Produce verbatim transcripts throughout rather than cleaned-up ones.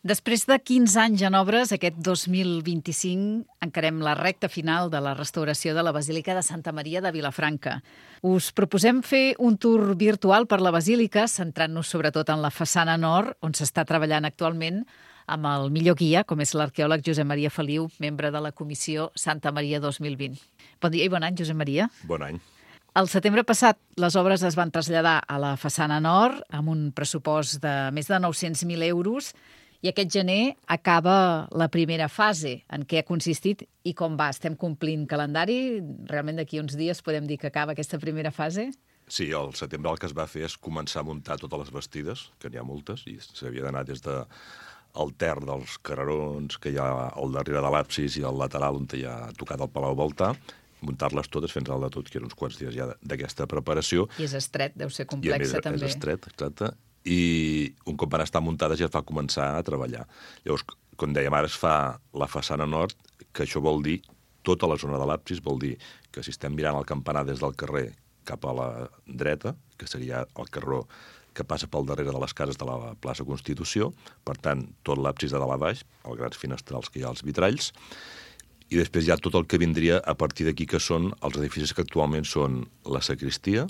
Després de quinze anys en obres, aquest dos mil vint-i-cinc encarem la recta final de la restauració de la Basílica de Santa Maria de Vilafranca. Us proposem fer un tour virtual per la Basílica, centrant-nos sobretot en la façana nord, on s'està treballant actualment, amb el millor guia, com és l'arqueòleg Josep Maria Feliu, membre de la Comissió Santa Maria dos mil vint. Bon dia i bon any, Josep Maria. Bon any. El setembre passat, les obres es van traslladar a la façana nord amb un pressupost de més de nou-cents mil euros i aquest gener acaba la primera fase. En què ha consistit i com va? Estem complint calendari? Realment d'aquí uns dies podem dir que acaba aquesta primera fase? Sí, al setembre el que es va fer és començar a muntar totes les bastides, que n'hi ha moltes, i s'havia d'anar des de el ter dels carrerons que hi ha al darrere de l'absis i al lateral on hi ha tocat el Palau Baltar, muntar-les totes fins al de tot, que eren uns quants dies ja d'aquesta preparació. I és estret, deu ser complexa, I a més, també. És estret, exacte. I un cop van estar muntades ja es va començar a treballar. Llavors, com dèiem, ara es fa la façana nord, que això vol dir tota la zona de l'absis, vol dir que si estem mirant el campanar des del carrer cap a la dreta, que seria el carreró que passa pel darrere de les cases de la plaça Constitució, per tant, tot l'absis de dalt a baix, els grans finestrals que hi ha als vitralls, i després hi ha tot el que vindria a partir d'aquí, que són els edificis que actualment són la sagristia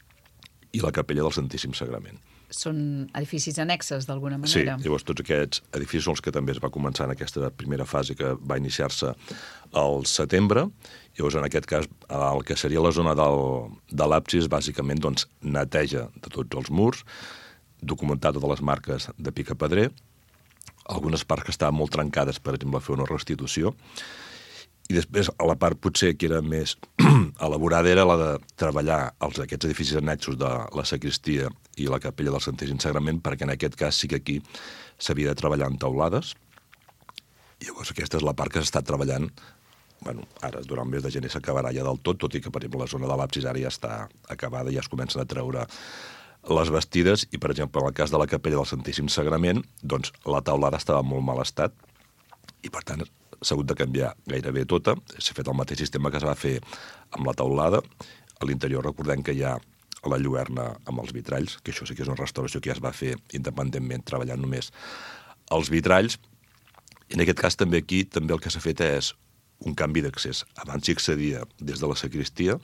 i la capella del Santíssim Sagrament. Són edificis annexes, d'alguna Sí, manera. llavors tots aquests edificis són els que també es va començar en aquesta primera fase que va iniciar-se al setembre. Llavors, en aquest cas, el que seria la zona del, de l'absis, bàsicament, doncs, neteja de tots els murs, documentar totes les marques de picapedrer, algunes parts que estaven molt trencades, per exemple, fer una restitució, i després, a la part potser que era més elaborada, era la de treballar els, aquests edificis annexos de la sagristia i la capella del Santíssim Sagrament, perquè en aquest cas sí que aquí s'havia de treballar en teulades. Llavors, aquesta és la part que s'ha estat treballant. Bueno, ara, durant el mes de gener s'acabarà ja del tot, tot i que, per exemple, la zona de l'absis ara ja està acabada, ja es comencen a treure les bastides, i, per exemple, en el cas de la capella del Santíssim Sagrament, doncs la teulada estava en molt mal estat, i, per tant, s'ha hagut de canviar gairebé tota. S'ha fet el mateix sistema que es va fer amb la teulada. A l'interior recordem que hi ha la lluerna amb els vitralls, que això sí que és una restauració que ja es va fer independentment, treballant només els vitralls. I en aquest cas també aquí també el que s'ha fet és un canvi d'accés. Abans s'hi accedia des de la sagristia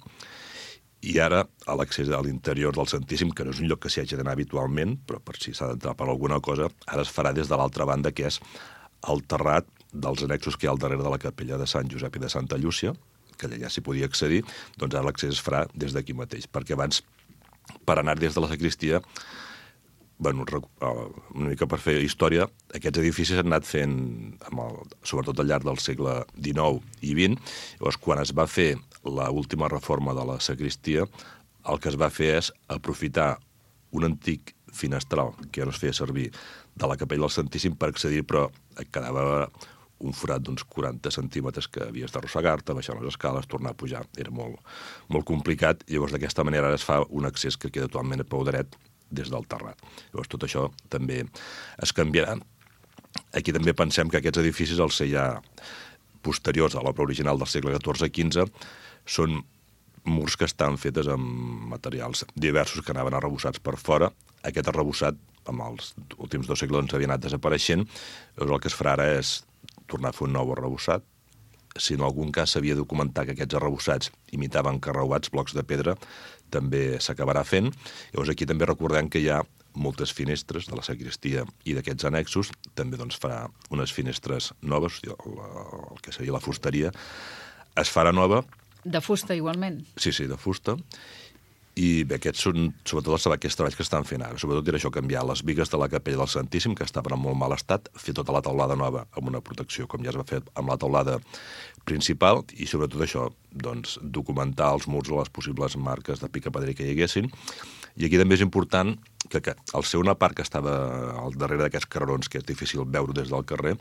i ara a l'accés a l'interior del Santíssim, que no és un lloc que s'hi hagi d'anar habitualment, però per si s'ha d'entrar per alguna cosa, ara es farà des de l'altra banda, que és el terrat dels annexos que hi ha al darrere de la capella de Sant Josep i de Santa Llúcia, que allà s'hi podia accedir, doncs ara l'accés es farà des d'aquí mateix, perquè abans, per anar des de la sagristia, bueno, una mica per fer història, aquests edificis han anat fent, amb el, sobretot al llarg del segle dinou i vint, llavors quan es va fer l'última reforma de la sagristia, el que es va fer és aprofitar un antic finestral que ja no es feia servir de la capella del Santíssim per accedir, però et quedava un forat d'uns quaranta centímetres que havies d'arrossegar-te, baixar les escales, tornar a pujar. Era molt, molt complicat. Llavors, d'aquesta manera, ara es fa un accés que queda totalment a peu dret des del terrat. Llavors, tot això també es canviarà. Aquí també pensem que aquests edificis, al ser ja posteriors a l'obra original del segle catorze quinze, són murs que estan fetes amb materials diversos que anaven arrebossats per fora. Aquest arrebossat, amb els últims dos segles, havia anat desapareixent. Llavors, el que es farà ara és tornar a fer un nou arrebossat. Si en algun cas s'havia de documentar que aquests arrebossats imitaven carreuats, blocs de pedra, també s'acabarà fent. Llavors, aquí també recordem que hi ha moltes finestres de la sagristia i d'aquests annexos. També doncs, farà unes finestres noves, el, el que seria la fusteria. Es farà nova. De fusta, igualment? Sí, sí, de fusta. I bé, aquests són sobretot els, aquests treballs que estan fent ara. Sobretot era això, canviar les bigues de la capella del Santíssim, que estaven en molt mal estat, fer tota la teulada nova amb una protecció, com ja es va fer amb la teulada principal, i sobretot això, doncs, documentar els murs o les possibles marques de picapedrer que hi haguessin. I aquí també és important que, que al ser una part que estava al darrere d'aquests carrerons, que és difícil veure des del carrer,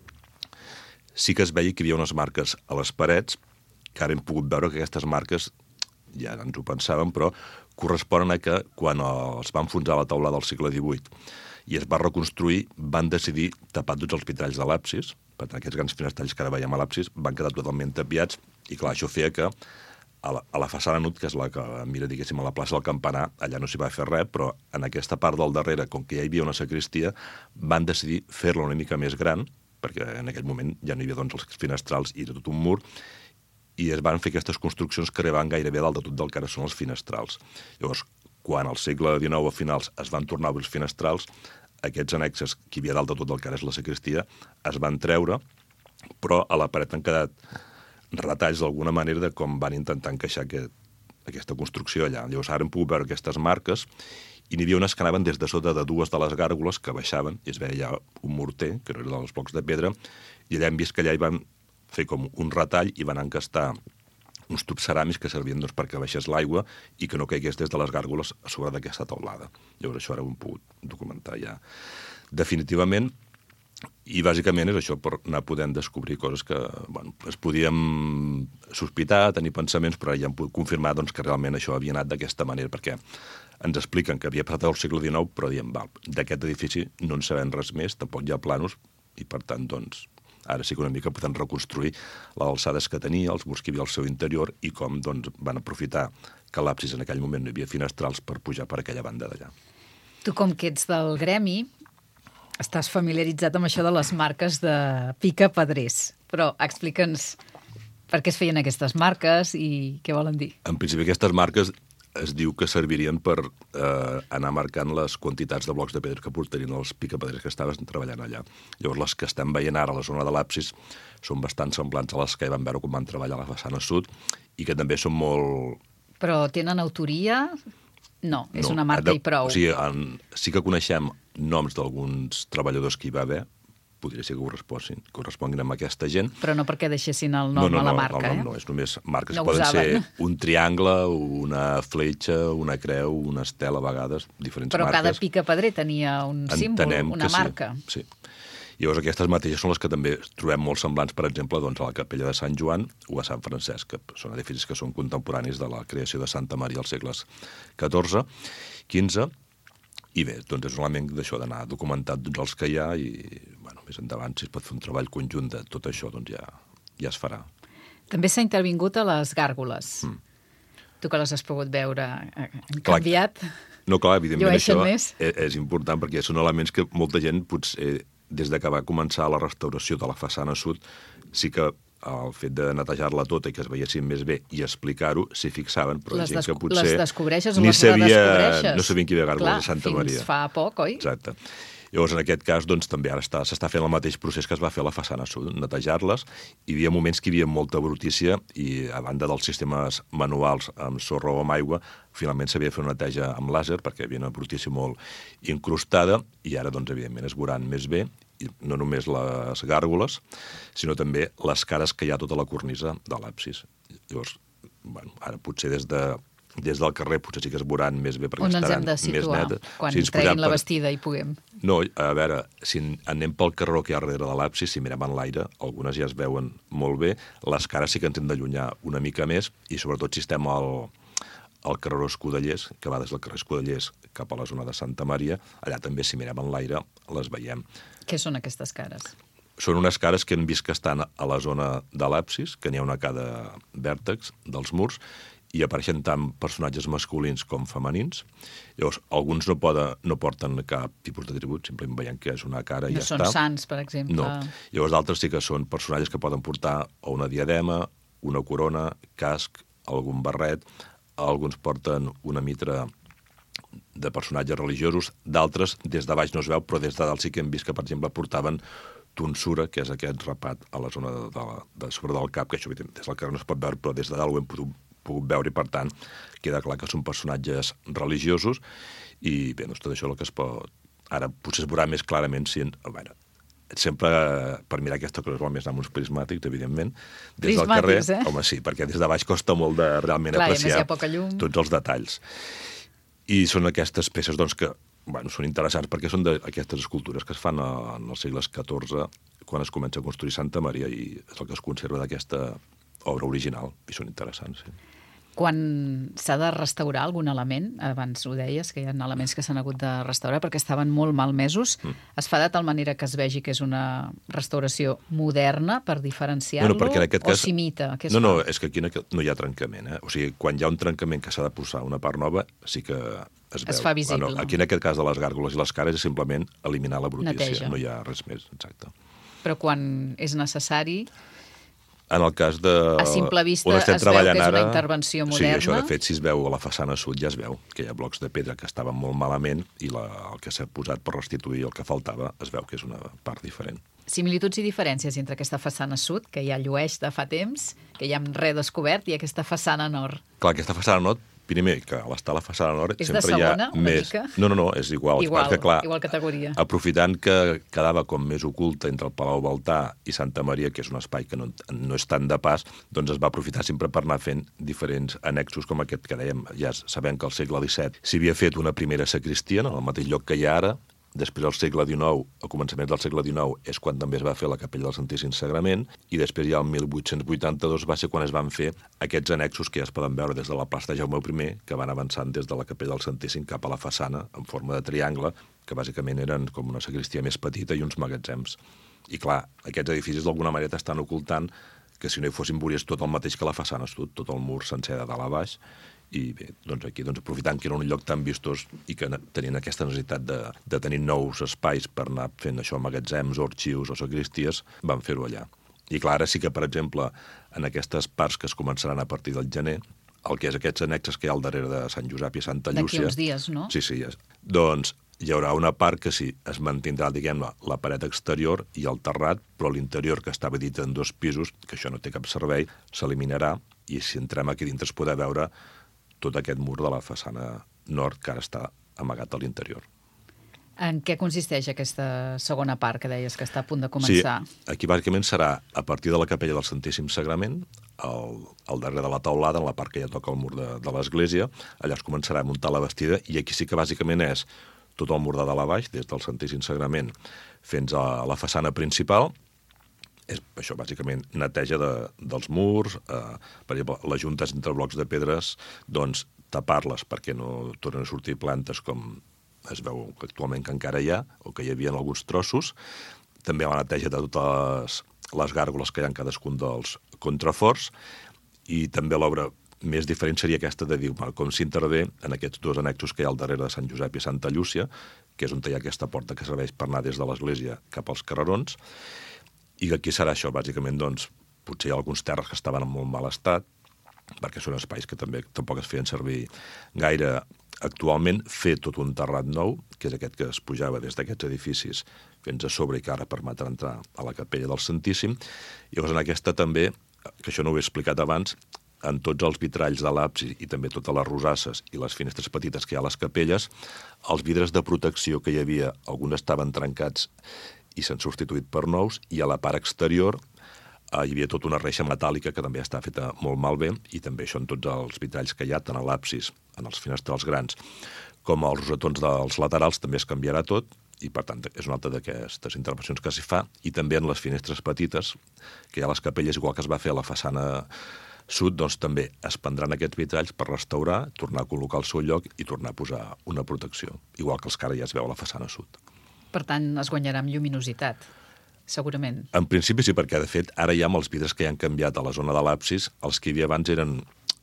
sí que es veia que hi havia unes marques a les parets, que ara hem pogut veure que aquestes marques, ja ens ho pensàvem, però corresponen a que quan els van enfonsar la teulada del segle divuit i es va reconstruir, van decidir tapar tots els vitralls de l'absis. Per tant, aquests grans finestralls que ara veiem a l'absis van quedar totalment tapiats i, clar, això feia que a la, a la façana nord, que és la que mira, diguéssim, a la plaça del Campanar, allà no s'hi va fer res, però en aquesta part del darrere, com que ja hi havia una sagristia, van decidir fer-la una mica més gran, perquè en aquell moment ja no hi havia doncs, els finestrals i era tot un mur, i es van fer aquestes construccions que arribaven gairebé dalt de tot del que ara són els finestrals. Llavors, quan al segle dinou a finals es van tornar a obrir els finestrals, aquests annexes que hi havia dalt de tot el que ara és la sagristia es van treure, però a la paret han quedat retalls d'alguna manera de com van intentar encaixar aquest, aquesta construcció allà. Llavors ara hem pogut veure aquestes marques i n'hi havia unes que anaven des de sota de dues de les gàrgoles que baixaven, i es veia ja un morter, que no era dels blocs de pedra, i allà hem vist que allà hi van fer com un retall i van encastar uns tubs ceràmics que servien doncs, perquè baixés l'aigua i que no caigués des de les gàrgoles a sobre d'aquesta teulada. Llavors això ara ho hem pogut documentar ja definitivament, i bàsicament és això, per anar podent descobrir coses que bueno, es podíem sospitar, tenir pensaments, però ja hem pogut confirmar doncs, que realment això havia anat d'aquesta manera, perquè ens expliquen que havia passat al segle dinou, però diem, val, d'aquest edifici no en sabem res més, tampoc hi ha planos, i per tant, doncs, ara sí que una mica podem reconstruir les alçades que tenia, els murs que hi havia al seu interior i com doncs, van aprofitar que a l'absis en aquell moment no hi havia finestrals per pujar per aquella banda d'allà. Tu, com que ets del gremi, estàs familiaritzat amb això de les marques de picapedrers, però explica'ns per què es feien aquestes marques i què volen dir. En principi, aquestes marques es diu que servirien per eh, anar marcant les quantitats de blocs de pedra que portarien els picapedrers que estaven treballant allà. Llavors, les que estem veient ara a la zona de l'absis són bastant semblants a les que hi van veure quan van treballar a la façana sud i que també són molt... Però tenen autoria? No, és no, una marca de, i prou. O sigui, en, sí que coneixem noms d'alguns treballadors que hi va haver, podria ser que corresponguin, corresponguin amb aquesta gent. Però no perquè deixessin el nom no, no, a la no, marca, el nom eh? no, és només marques. No Poden usaven. ser un triangle, una fletxa, una creu, una estela, a vegades, diferents Però marques. Però cada picapedrer tenia un símbol, Entenem una que marca. Sí, sí. Llavors, aquestes mateixes són les que també trobem molt semblants, per exemple, doncs, a la capella de Sant Joan o a Sant Francesc, que són edificis que són contemporanis de la creació de Santa Maria als segles catorze, quinze, i bé, doncs és un element d'això, d'anar documentat doncs, els que hi ha i, bueno, més endavant, si es pot fer un treball conjunt de tot això, doncs ja, ja es farà. També s'ha intervingut a les gàrgoles. Mm. Tu que les has pogut veure, han clar, canviat? No, clar, evidentment Llueixen això més? és, és important perquè són elements que molta gent, potser, des de que va començar la restauració de la façana sud, sí que el fet de netejar-la tota i que es veiessin més bé i explicar-ho, s'hi fixaven, però les gent que potser... Les descobreixes o ni les sabia, redescobreixes? no sabien que hi havia gàrgoles a Santa fins Maria. Fa poc, oi? Exacte. Llavors, en aquest cas, doncs, també ara s'està està fent el mateix procés que es va fer a la façana sud, netejar-les. Hi havia moments que hi havia molta brutícia i, a banda dels sistemes manuals amb sorra o amb aigua, finalment s'havia de fer una neteja amb làser perquè hi havia una brutícia molt incrustada i ara, doncs, evidentment, es veuran més bé, i no només les gàrgoles, sinó també les cares que hi ha a tota la cornisa de l'absis. Llavors, bueno, ara potser des de des del carrer potser sí que es veuran més bé perquè on estaran ens hem de més situar netes. quan si treguin la per... bastida i puguem? No, a veure, si anem pel carreró que hi ha darrere de l'absis, si mirem en l'aire, algunes ja es veuen molt bé, les cares sí que ens hem d'allunyar una mica més i sobretot si estem al, al carreró Escudellers, que va des del carrer Escudellers cap a la zona de Santa Maria, allà també si mirem en l'aire les veiem. Què són aquestes cares? Són unes cares que hem vist que estan a la zona de l'absis, que n'hi ha una a cada vèrtex dels murs, i apareixen tant personatges masculins com femenins. Llavors, alguns no, poden, no porten cap tipus d'atribut, simplement veiem que és una cara i no ja són està. sants, per exemple. No. Llavors, d'altres sí que són personatges que poden portar o una diadema, una corona, casc, algun barret, alguns porten una mitra de personatges religiosos, d'altres des de baix no es veu, però des de dalt sí que hem vist que, per exemple, portaven tonsura, que és aquest rapat a la zona de, de, de sobre del cap, que això des del carrer no es pot veure, però des de dalt ho hem pogut pogut veure i, per tant, queda clar que són personatges religiosos i, bé, doncs tot això el que es pot... Ara potser es veurà més clarament si... A veure, sempre per mirar aquesta cosa és més amb uns prismàtics, evidentment, des del carrer... Eh? Home, sí, perquè des de baix costa molt de realment clar, apreciar tots els detalls. I són aquestes peces, doncs, que bueno, són interessants perquè són d'aquestes escultures que es fan en els segles catorze, quan es comença a construir Santa Maria, i és el que es conserva d'aquesta obra original, i són interessants, sí. Quan s'ha de restaurar algun element, abans ho deies, que hi ha elements que s'han hagut de restaurar perquè estaven molt malmesos, mm. es fa de tal manera que es vegi que és una restauració moderna per diferenciar-lo, no, no, o cas... s'imita? No, no, és que aquí no, no hi ha trencament. Eh? O sigui, quan hi ha un trencament que s'ha de posar una part nova, sí que es veu. Es fa visible. Bueno, aquí en aquest cas de les gàrgoles i les cares és simplement eliminar la brutícia. Neteja. No hi ha res més, exacte. Però quan és necessari... En el cas de... A simple vista es veu que és ara, una intervenció moderna. Sí, això, de fet, si es veu a la façana sud ja es veu que hi ha blocs de pedra que estaven molt malament i la, el que s'ha posat per restituir el que faltava es veu que és una part diferent. Similituds i diferències entre aquesta façana sud, que ja llueix de fa temps, que ja hem redescobert, i aquesta façana nord. Clar, aquesta façana nord, primer, que a l'estar a la façana nord és sempre segona, hi ha una més... Mica? No, no, no, és igual. Igual, que, clar, igual categoria. Aprofitant que quedava com més oculta entre el Palau Baltà i Santa Maria, que és un espai que no, no és tant de pas, doncs es va aprofitar sempre per anar fent diferents annexos com aquest que dèiem. Ja sabem que al segle disset s'hi havia fet una primera sagristia en el mateix lloc que hi ha ara. Després, al segle dinou, a començaments del segle dinou, és quan també es va fer la capella del Santíssim Sagrament, i després ja el mil vuit-cents vuitanta-dos va ser quan es van fer aquests annexos que ja es poden veure des de la plaça de Jaume primer, que van avançant des de la capella del Santíssim cap a la façana, en forma de triangle, que bàsicament eren com una sagristia més petita i uns magatzems. I clar, aquests edificis d'alguna manera t'estan ocultant que si no hi fossin veuries tot el mateix que la façana sud, tot el mur sencer de dalt a baix. I bé, doncs aquí, doncs, aprofitant que era un lloc tan vistós i que tenien aquesta necessitat de, de tenir nous espais per anar fent això, magatzems, o arxius o sagristies, van fer-ho allà. I clar, ara sí que, per exemple, en aquestes parts que es començaran a partir del gener, el que és aquests annexes que hi ha al darrere de Sant Josep i Santa Llúcia... D'aquí uns dies, no? Sí, sí. Doncs hi haurà una part que sí, es mantindrà, diguem-ne, la paret exterior i el terrat, però l'interior, que estava dit en dos pisos, que això no té cap servei, s'eliminarà, i si entrem aquí dintre es podrà veure tot aquest mur de la façana nord que ara està amagat a l'interior. En què consisteix aquesta segona part que deies que està a punt de començar? Sí, aquí bàsicament serà a partir de la capella del Santíssim Sagrament, al, al darrere de la teulada, en la part que ja toca el mur de, de l'església, allà es començarà a muntar la bastida, i aquí sí que bàsicament és tot el mur de dalt a baix, des del Santíssim Sagrament fins a la façana principal. És això, bàsicament, neteja de, dels murs, eh, per exemple, les juntes entre blocs de pedres, doncs tapar-les perquè no tornen a sortir plantes com es veu actualment que encara hi ha, o que hi havia en alguns trossos. També la neteja de totes les gàrgoles que hi ha en cadascun dels contraforts, i també l'obra més diferent seria aquesta de dir com s'intervé en aquests dos annexos que hi ha al darrere de Sant Josep i Santa Llúcia, que és on hi ha aquesta porta que serveix per anar des de l'església cap als carrerons. I aquí serà això, bàsicament, doncs, potser hi ha alguns terres que estaven en molt mal estat, perquè són espais que també tampoc es feien servir gaire actualment, fer tot un terrat nou, que és aquest que es pujava des d'aquests edificis fins a sobre i que ara permetrà entrar a la capella del Santíssim. I llavors en aquesta també, que això no ho he explicat abans, en tots els vitralls de l'absis i també totes les rosasses i les finestres petites que hi ha a les capelles, els vidres de protecció que hi havia, alguns estaven trencats i s'han substituït per nous, i a la part exterior eh, hi havia tota una reixa metàl·lica que també està feta molt malbé, i també això en tots els vitralls que hi ha, tant a l'absis, en els finestrals grans, com als rosetons dels laterals també es canviarà tot, i per tant és una altra d'aquestes intervencions que s'hi fa, i també en les finestres petites, que hi ha les capelles, igual que es va fer a la façana sud, doncs també es prendran aquests vitralls per restaurar, tornar a col·locar al seu lloc i tornar a posar una protecció, igual que els que ara ja es veu a la façana sud. Per tant, es guanyarà amb lluminositat, segurament. En principi sí, perquè de fet ara ja amb els vidres que ja han canviat a la zona de l'absis, els que hi havia abans eren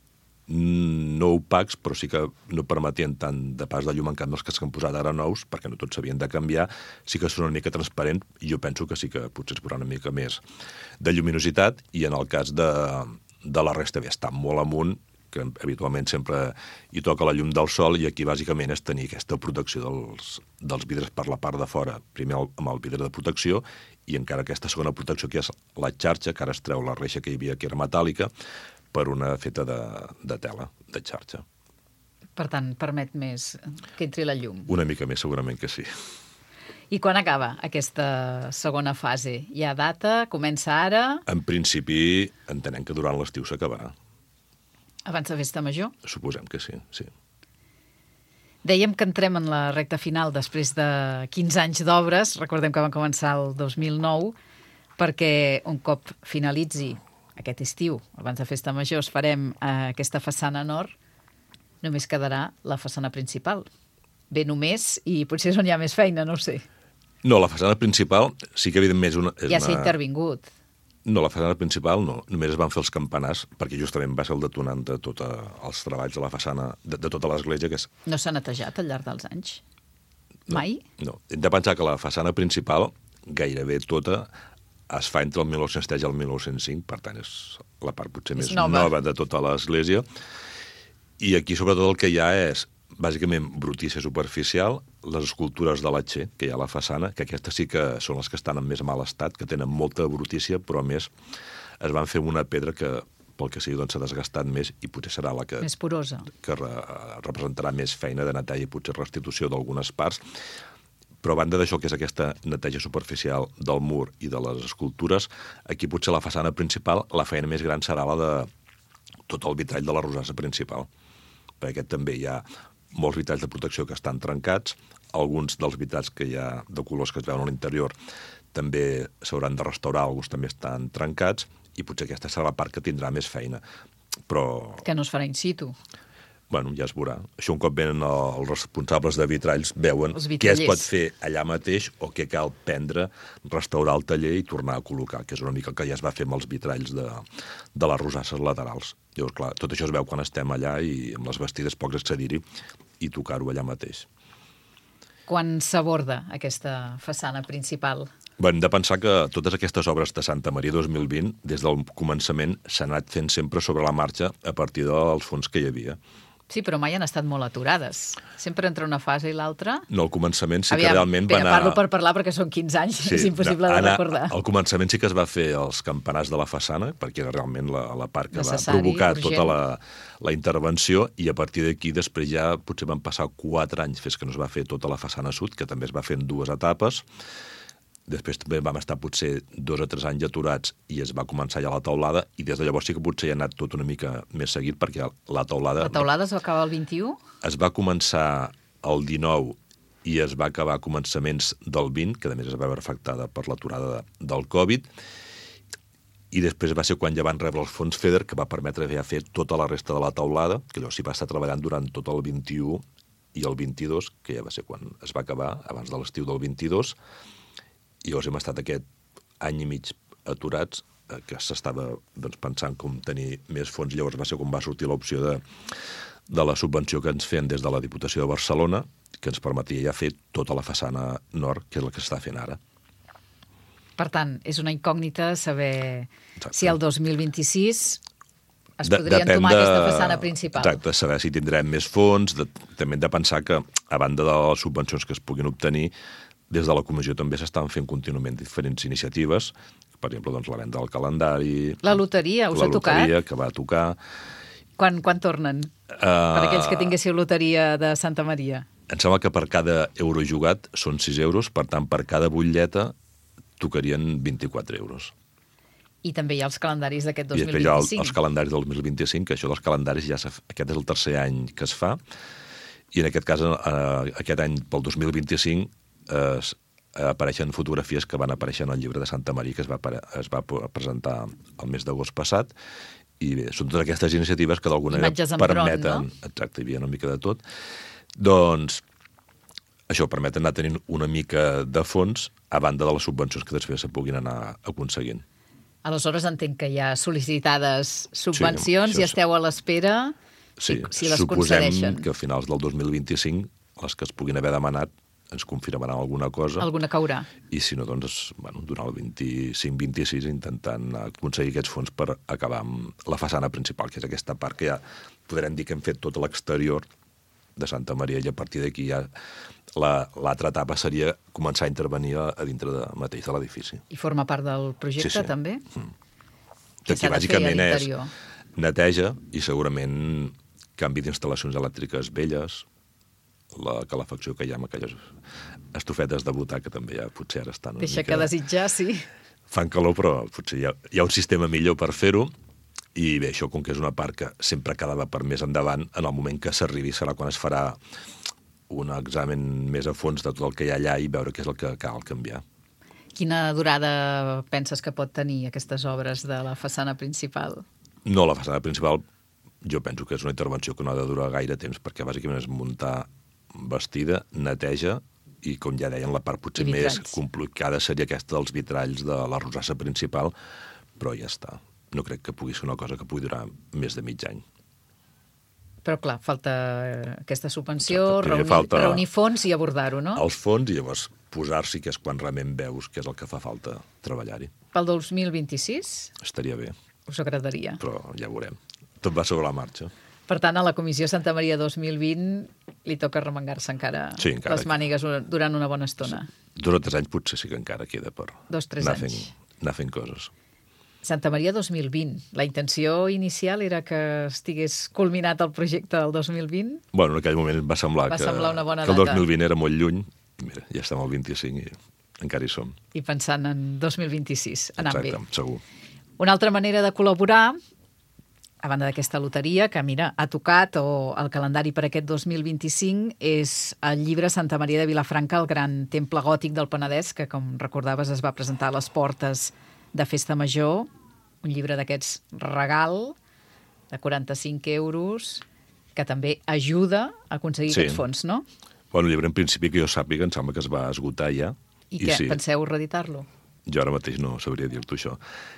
no opacs, però sí que no permetien tant de pas de llum, en canvi els que s'han posat ara nous, perquè no tots s'havien de canviar, sí que són una mica transparents, i jo penso que sí que potser es veurà una mica més de lluminositat, i en el cas de, de la resta bé, està molt amunt, que habitualment sempre hi toca la llum del sol, i aquí bàsicament és tenir aquesta protecció dels, dels vidres per la part de fora, primer amb el vidre de protecció, i encara aquesta segona protecció que és la xarxa, que ara es treu la reixa que hi havia, que era metàl·lica, per una feta de, de tela, de xarxa. Per tant, permet més que entri la llum. Una mica més, segurament que sí. I quan acaba aquesta segona fase? Hi ha data? Comença ara? En principi, entenem que durant l'estiu s'acabarà. Abans de festa major? Suposem que sí, sí. Dèiem que entrem en la recta final després de quinze anys d'obres, recordem que van començar el dos mil nou, perquè un cop finalitzi aquest estiu, abans de Festa Major, es farem eh, aquesta façana nord, només quedarà la façana principal. Bé, només, i potser és on hi ha més feina, no ho sé. No, la façana principal sí que evidentment és una... És ja una... s'ha intervingut. No, la façana principal no. Només es van fer els campanars, perquè justament va ser el detonant de tots els treballs de la façana, de, de tota l'església. Que és... No s'ha netejat al llarg dels anys? No, Mai? No. Hem de pensar que la façana principal, gairebé tota, es fa entre el mil nou-cents tres i el mil nou-cents cinc, per tant, és la part potser més nova. nova de tota l'església. I aquí, sobretot, el que hi ha és, bàsicament, brutícia superficial, les escultures de l'Atxer, que hi ha a la façana, que aquestes sí que són les que estan en més mal estat, que tenen molta brutícia, però a més es van fer una pedra que, pel que sigui, doncs, s'ha desgastat més i potser serà la que... Més porosa. Que re, representarà més feina de neteja i potser restitució d'algunes parts. Però a banda d'això, que és aquesta neteja superficial del mur i de les escultures, aquí potser la façana principal, la feina més gran serà la de tot el vitrall de la rosassa principal. Perquè aquest també hi ha molts vitralls de protecció que estan trencats, alguns dels vitralls que hi ha de colors que es veuen a l'interior també s'hauran de restaurar, alguns també estan trencats, i potser aquesta serà la part que tindrà més feina. Però... Que no es farà in situ. Bueno, ja es veurà. Això un cop venen els responsables de vitralls veuen què es pot fer allà mateix o què cal prendre, restaurar el taller i tornar a col·locar, que és una mica el que ja es va fer amb els vitralls de, de les rosasses laterals. Llavors, clar, tot això es veu quan estem allà i amb les vestides pocs accedir-hi i tocar-ho allà mateix. Quan s'aborda aquesta façana principal? Bé, hem de pensar que totes aquestes obres de Santa Maria dos mil vint, des del començament, s'han anat fent sempre sobre la marxa a partir dels fons que hi havia. Sí, però mai han estat molt aturades. Sempre entre una fase i l'altra... No, al començament sí Aviam, que realment Pere, va anar... parlo per parlar perquè són quinze anys, sí, és impossible de anar... recordar. Al començament sí que es va fer els campanars de la façana, perquè era realment la, la part que necessari, va provocar urgent. tota la, la intervenció, i a partir d'aquí després ja potser van passar quatre anys fins que no es va fer tota la façana sud, que també es va fer en dues etapes. Després també vam estar potser dos o tres anys aturats i es va començar ja la teulada, i des de llavors sí que potser hi ha anat tot una mica més seguit, perquè la teulada... La teulada es va acabar el vint-i-u? Es va començar el dinou i es va acabar a començaments del vint, que a més es va veure afectada per l'aturada de, del Covid, i després va ser quan ja van rebre els fons FEDER, que va permetre ja fer tota la resta de la teulada, que llavors s'hi va estar treballant durant tot el vint-i-u i el vint-i-dos, que ja va ser quan es va acabar, abans de l'estiu del vint-i-dos, i llavors hem estat aquest any i mig aturats, eh, que s'estava doncs, pensant com tenir més fons. Llavors va ser com va sortir l'opció de, de la subvenció que ens feien des de la Diputació de Barcelona, que ens permetia ja fer tota la façana nord, que és la que s'està fent ara. Per tant, és una incògnita saber Exacte. Si el dos mil vint-i-sis es De, podria entomar de, aquesta façana principal. Exacte, saber si tindrem més fons. De, també hem de pensar que, a banda de les subvencions que es puguin obtenir, des de la comissió també s'estan fent contínuament diferents iniciatives, per exemple, doncs, la venda del calendari... La loteria, us la ha tocat? La loteria, que va tocar... Quan, quan tornen? Uh... Per aquells que tinguéssiu loteria de Santa Maria. Em sembla que per cada euro jugat són sis euros, per tant, per cada butlleta tocarien vint-i-quatre euros. I també hi ha els calendaris d'aquest dos mil vint-i-cinc. I després hi ha vint-i-cinc. els calendaris del dos mil vint-i-cinc, que això dels calendaris ja aquest és el tercer any que es fa, i en aquest cas, eh, aquest any, pel dos mil vint-i-cinc, eh, apareixen fotografies que van aparèixer en el llibre de Santa Maria, que es va, es va presentar el mes d'agost passat, i bé, són totes aquestes iniciatives que d'alguna manera permeten... Dron, no? Exacte, hi havia una mica de tot. Doncs això permeten anar tenint una mica de fons a banda de les subvencions que després se puguin anar aconseguint. Aleshores entenc que hi ha sol·licitades subvencions sí, i esteu a l'espera sí, si, si les suposem concedeixen. Que a finals del dos mil vint-i-cinc les que es puguin haver demanat ens confirmaran alguna cosa. Alguna caurà. I si no, doncs, bueno, durant el vint-i-cinc vint-i-sis intentant aconseguir aquests fons per acabar amb la façana principal, que és aquesta part que ja podrem dir que hem fet tot l'exterior de Santa Maria, i a partir d'aquí ja l'altra etapa seria començar a intervenir a, a dintre de, mateix de l'edifici. I forma part del projecte, sí, sí. també? Mm. Què s'ha de fer a l'interior? Neteja i segurament canvi d'instal·lacions elèctriques velles, la calefacció que hi ha amb aquelles estufetes de butà, que també ja potser ara estan una Deixa mica... que desitjar, sí. Fan calor, però potser hi ha, hi ha un sistema millor per fer-ho, i bé, això com que és una part que sempre quedava per més endavant, en el moment que s'arribi serà quan es farà un examen més a fons de tot el que hi ha allà i veure què és el que cal canviar. Quina durada penses que pot tenir aquestes obres de la façana principal? No, la façana principal jo penso que és una intervenció que no ha de durar gaire temps, perquè bàsicament és muntar vestida, neteja, i com ja deien, la part potser més complicada seria aquesta dels vitralls de la rosassa principal, però ja està. No crec que pugui ser una cosa que pugui durar més de mig any. Però, clar, falta aquesta subvenció, reunir, falta reunir fons i abordar-ho, no? Els fons i llavors posar-s'hi, que és quan realment veus que és el que fa falta treballar-hi. Pel dos mil vint-i-sis? Estaria bé. Us agradaria? Però ja veurem. Tot va sobre la marxa. Per tant, a la Comissió Santa Maria dos mil vint li toca remengar-se encara, sí, encara les mànigues durant una bona estona. Sí. Dos o tres anys potser sí que encara queda per Dos, tres anar, anys. fent, anar fent coses. Santa Maria dos mil vint. La intenció inicial era que estigués culminat el projecte del dos mil vint? Bueno, en aquell moment va semblar, va que, semblar una bona que el data. dos mil vint era molt lluny. Mira, ja estem al vint-i-cinc i encara hi som. I pensant en dos mil vint-i-sis, anant Exacte, bé. segur. Una altra manera de col·laborar, a banda d'aquesta loteria, que, mira, ha tocat, o el calendari per aquest dos mil vint-i-cinc, és el llibre Santa Maria de Vilafranca, el gran temple gòtic del Penedès, que, com recordaves, es va presentar a les portes de Festa Major, un llibre d'aquests regal, de quaranta-cinc euros, que també ajuda a aconseguir sí. aquests fons, no? Bueno, el llibre, en principi, que jo sàpiga, em sembla que es va esgotar ja. I, I què, sí. Penseu reeditar-lo? Jo ara mateix no sabria dir-t'ho això.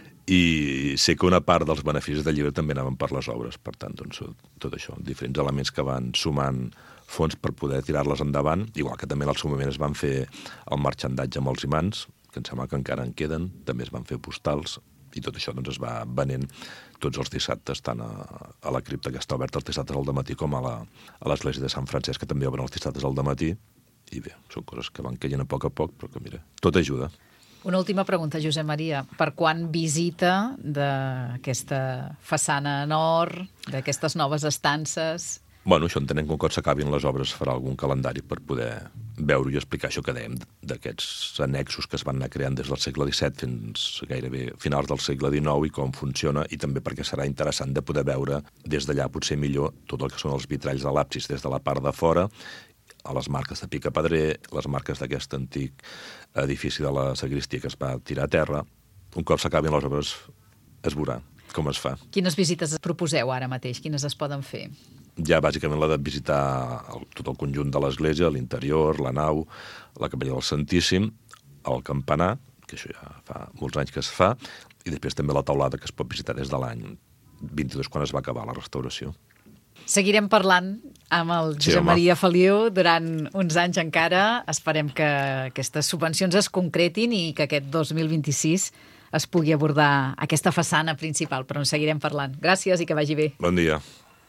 I sé que una part dels beneficis del llibre també anaven per les obres, per tant, doncs, tot això, diferents elements que van sumant fons per poder tirar-les endavant, igual que també en el seu moment es van fer el marxandatge amb els imants, que em sembla que encara en queden, també es van fer postals, i tot això doncs, es va venent tots els dissabtes, tant a, a la cripta que està oberta els dissabtes al dematí com a la, a l'església de Sant Francesc, que també obren els dissabtes al dematí, i bé, són coses que van caient a poc a poc, però que mira, tot ajuda. Una última pregunta, Josep Maria. Per quan visita d'aquesta façana nord, d'aquestes noves estances? Bueno, això entenem que quan s'acabin les obres farà algun calendari per poder veure i explicar això que dèiem, d'aquests annexos que es van anar creant des del segle disset fins gairebé finals del segle dinou i com funciona, i també perquè serà interessant de poder veure des d'allà potser millor tot el que són els vitralls de l'absis des de la part de fora, a les marques de picapedrer, les marques d'aquest antic edifici de la sagristia que es va tirar a terra. Un cop s'acabin les obres es veurà com es fa. Quines visites proposeu ara mateix? Quines es poden fer? Ja bàsicament la de visitar el, tot el conjunt de l'església, l'interior, la nau, la capella del Santíssim, el campanar, que això ja fa molts anys que es fa, i després també la teulada que es pot visitar des de l'any vint-i-dos, quan es va acabar la restauració. Seguirem parlant amb el Josep sí, Maria Feliu durant uns anys encara. Esperem que aquestes subvencions es concretin i que aquest dos mil vint-i-sis es pugui abordar aquesta façana principal, però en seguirem parlant. Gràcies i que vagi bé. Bon dia.